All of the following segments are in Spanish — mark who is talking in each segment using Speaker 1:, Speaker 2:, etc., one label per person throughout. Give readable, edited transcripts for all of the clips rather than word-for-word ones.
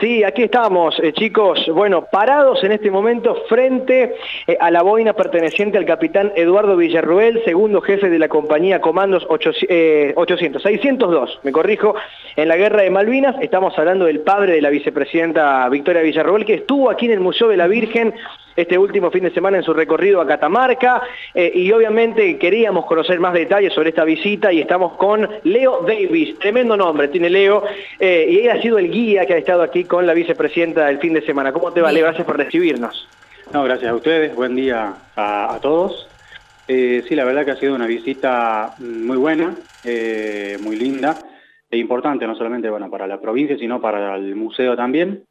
Speaker 1: Sí, aquí estamos, chicos, bueno, parados en este momento frente a la boina perteneciente al capitán Eduardo Villarroel, segundo jefe de la compañía Comandos 602, me corrijo, en la Guerra de Malvinas. Estamos hablando del padre de la vicepresidenta Victoria Villarroel, que estuvo aquí en el Museo de la Virgen este último fin de semana en su recorrido a Catamarca, y obviamente queríamos conocer más detalles sobre esta visita, y estamos con Leo Davis, tremendo nombre tiene Leo, y él ha sido el guía que ha estado aquí con la vicepresidenta el fin de semana. ¿Cómo te va, Leo? Gracias por recibirnos.
Speaker 2: No, gracias a ustedes, buen día a todos. Sí, la verdad que ha sido una visita muy buena, muy linda e importante, no solamente para la provincia, sino para el museo también.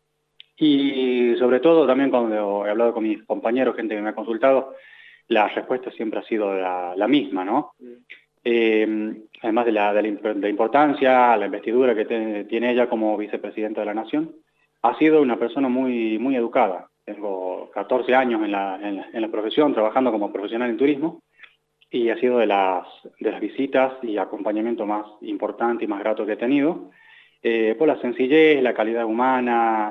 Speaker 2: Y sobre todo también cuando he hablado con mis compañeros, gente que me ha consultado, la respuesta siempre ha sido la misma, ¿no? Además de la importancia, la investidura que tiene ella como vicepresidenta de la Nación, ha sido una persona muy, muy educada. Tengo 14 años en la profesión, trabajando como profesional en turismo, y ha sido de las visitas y acompañamiento más importante y más grato que he tenido, por la sencillez, la calidad humana,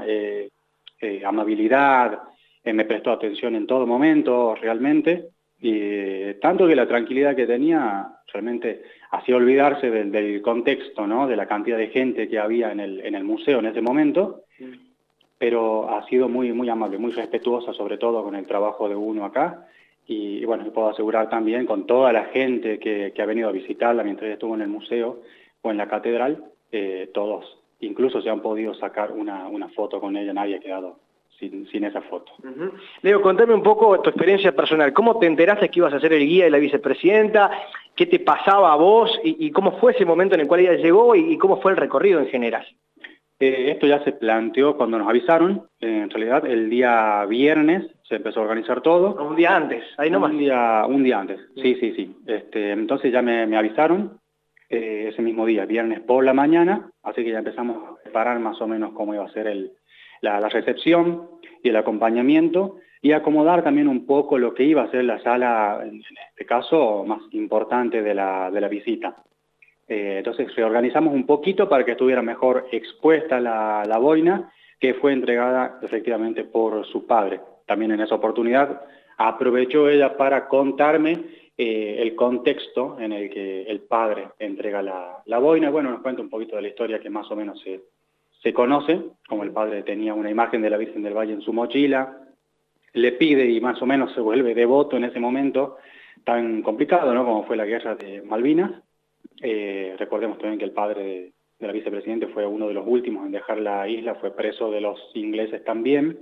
Speaker 2: amabilidad, me prestó atención en todo momento, realmente, y tanto que la tranquilidad que tenía realmente hacía olvidarse del contexto, ¿no? De la cantidad de gente que había en el museo en ese momento, pero ha sido muy, muy amable, muy respetuosa, sobre todo con el trabajo de uno acá, y bueno, puedo asegurar también con toda la gente que ha venido a visitarla mientras estuvo en el museo o en la catedral, todos incluso se han podido sacar una foto con ella, nadie ha quedado sin esa foto.
Speaker 1: Leo, contame un poco tu experiencia personal. ¿Cómo te enteraste que ibas a ser el guía de la vicepresidenta? ¿Qué te pasaba a vos? ¿Y cómo fue ese momento en el cual ella llegó? ¿Y cómo fue el recorrido en general?
Speaker 2: Esto ya se planteó cuando nos avisaron. En realidad, el día viernes se empezó a organizar todo.
Speaker 1: Un día antes, ahí nomás.
Speaker 2: Un día antes, sí. Entonces ya me avisaron ese mismo día, viernes por la mañana, así que ya empezamos a preparar más o menos cómo iba a ser la recepción y el acompañamiento, y acomodar también un poco lo que iba a ser la sala, en este caso, más importante de la visita. Entonces reorganizamos un poquito para que estuviera mejor expuesta la boina, que fue entregada efectivamente por su padre. También en esa oportunidad aprovechó ella para contarme el contexto en el que el padre entrega la boina. Bueno, nos cuenta un poquito de la historia que más o menos se conoce, como el padre tenía una imagen de la Virgen del Valle en su mochila, le pide y más o menos se vuelve devoto en ese momento tan complicado, ¿no? Como fue la guerra de Malvinas. Recordemos también que el padre de la vicepresidenta fue uno de los últimos en dejar la isla, fue preso de los ingleses también,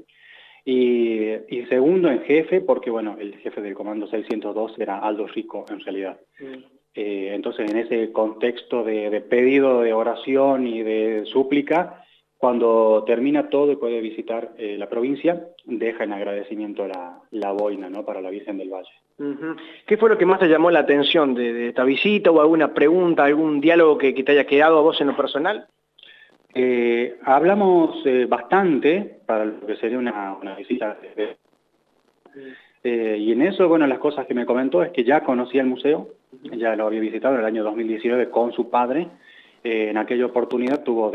Speaker 2: y segundo en jefe, porque bueno, el jefe del Comando 602 era Aldo Rico en realidad. Entonces en ese contexto de pedido, de oración y de súplica, cuando termina todo y puede visitar la provincia, deja en agradecimiento la boina, ¿no? Para la Virgen del Valle.
Speaker 1: ¿Qué fue lo que más te llamó la atención de esta visita? ¿O alguna pregunta, algún diálogo que te haya quedado a vos en lo personal?
Speaker 2: Hablamos bastante para lo que sería una visita. Y en eso, bueno, las cosas que me comentó es que ya conocía el museo, ya lo había visitado en el año 2019 con su padre. En aquella oportunidad tuvo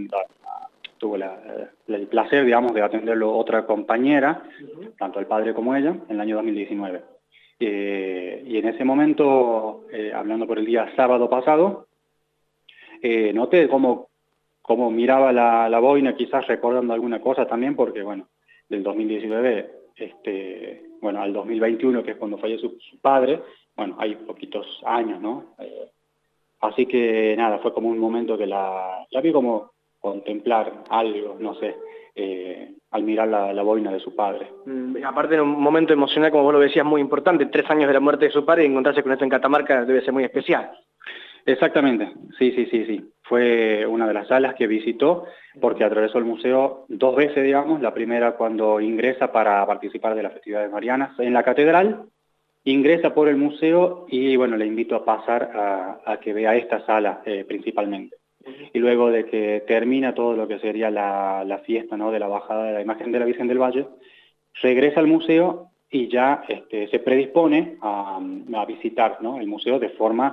Speaker 2: el placer, digamos, de atenderlo otra compañera, tanto el padre como ella, en el año 2019. Y en ese momento, hablando por el día sábado pasado, noté cómo miraba la boina, quizás recordando alguna cosa también, porque bueno, del 2019, bueno, al 2021, que es cuando falleció su padre, bueno, hay poquitos años, ¿no? Así que nada, fue como un momento que la vi como contemplar algo, no sé, al mirar la boina de su padre.
Speaker 1: Aparte de un momento emocional, como vos lo decías, muy importante, 3 años de la muerte de su padre, y encontrarse con esto en Catamarca debe ser muy especial.
Speaker 2: Exactamente, sí. Fue una de las salas que visitó, porque atravesó el museo 2 veces, digamos. La primera cuando ingresa para participar de las festividades marianas en la catedral, ingresa por el museo y bueno, le invito a pasar a que vea esta sala principalmente. Y luego de que termina todo lo que sería la fiesta, ¿no? De la bajada de la imagen de la Virgen del Valle, regresa al museo y ya se predispone a visitar, ¿no? El museo de forma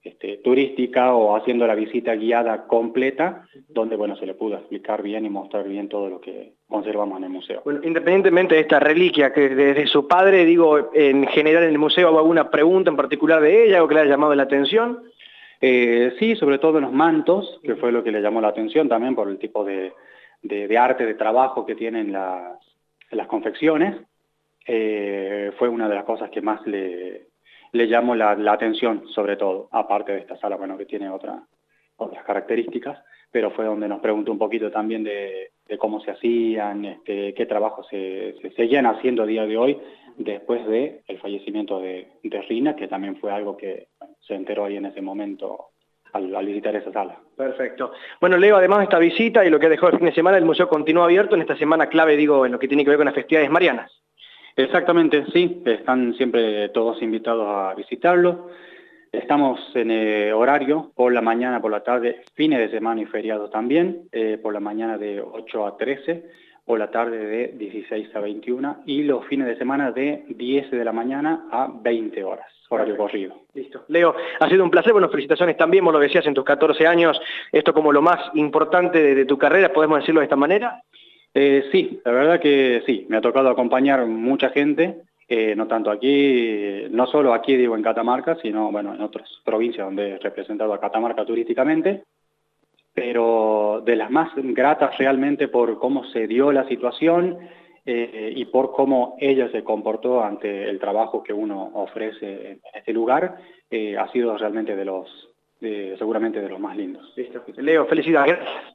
Speaker 2: turística o haciendo la visita guiada completa, donde bueno, se le pudo explicar bien y mostrar bien todo lo que conservamos en el museo.
Speaker 1: Bueno, independientemente de esta reliquia, que desde su padre, digo, en general en el museo, ¿hubo alguna pregunta en particular de ella, algo que le haya llamado la atención?
Speaker 2: Sí, sobre todo en los mantos, que fue lo que le llamó la atención también por el tipo de arte, de trabajo que tienen las confecciones. Fue una de las cosas que más le llamó la atención, sobre todo, aparte de esta sala, bueno, que tiene otras características, pero fue donde nos preguntó un poquito también de cómo se hacían, qué trabajos se seguían haciendo a día de hoy, después del fallecimiento de Rina, que también fue algo que se enteró ahí en ese momento al visitar esa sala.
Speaker 1: Perfecto. Bueno, Leo, además de esta visita y lo que dejó el fin de semana, el museo continúa abierto en esta semana clave, digo, en lo que tiene que ver con las festividades marianas.
Speaker 2: Exactamente, sí, están siempre todos invitados a visitarlo. Estamos en horario por la mañana, por la tarde, fines de semana y feriados también, por la mañana de 8 a 13, por la tarde de 16 a 21 y los fines de semana de 10 de la mañana a 20 horas, horario corrido.
Speaker 1: Listo. Leo, ha sido un placer, bueno, felicitaciones también, vos lo decías en tus 14 años, esto como lo más importante de tu carrera, ¿podemos decirlo de esta manera?
Speaker 2: Sí, la verdad que sí, me ha tocado acompañar mucha gente, no tanto aquí, no solo aquí digo en Catamarca, sino bueno, en otras provincias donde he representado a Catamarca turísticamente, pero de las más gratas realmente por cómo se dio la situación y por cómo ella se comportó ante el trabajo que uno ofrece en este lugar, ha sido realmente seguramente de los más lindos.
Speaker 1: Listo. Leo, felicidades, gracias.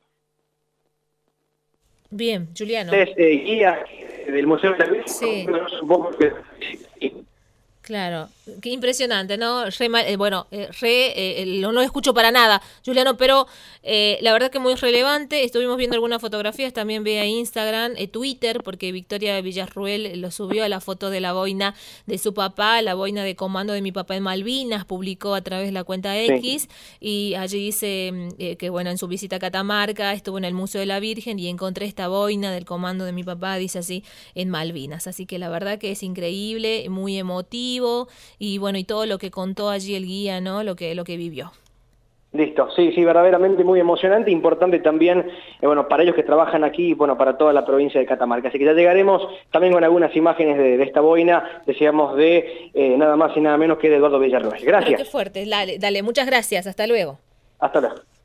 Speaker 3: Bien, Juliano.
Speaker 1: Es guía del Museo de la Virgen.
Speaker 3: Sí.
Speaker 1: Supongo que...
Speaker 3: Claro, qué impresionante, ¿no? No lo escucho para nada, Juliano, pero la verdad que muy relevante. Estuvimos viendo algunas fotografías, también ve a Instagram, Twitter, porque Victoria Villarruel lo subió a la foto de la boina de su papá, la boina de comando de mi papá en Malvinas, publicó a través de la cuenta X, sí. Y allí dice que bueno, en su visita a Catamarca estuvo en el Museo de la Virgen y encontré esta boina del comando de mi papá, dice así, en Malvinas. Así que la verdad que es increíble, muy emotivo. Y bueno, y todo lo que contó allí el guía, ¿no? Lo que vivió.
Speaker 1: Listo, sí, verdaderamente muy emocionante, importante también, bueno, para ellos que trabajan aquí y bueno, para toda la provincia de Catamarca. Así que ya llegaremos también con algunas imágenes de esta boina, decíamos de nada más y nada menos que de Eduardo Villarruel. Gracias.
Speaker 3: Pero qué fuerte, dale, muchas gracias, hasta luego.
Speaker 1: Hasta luego.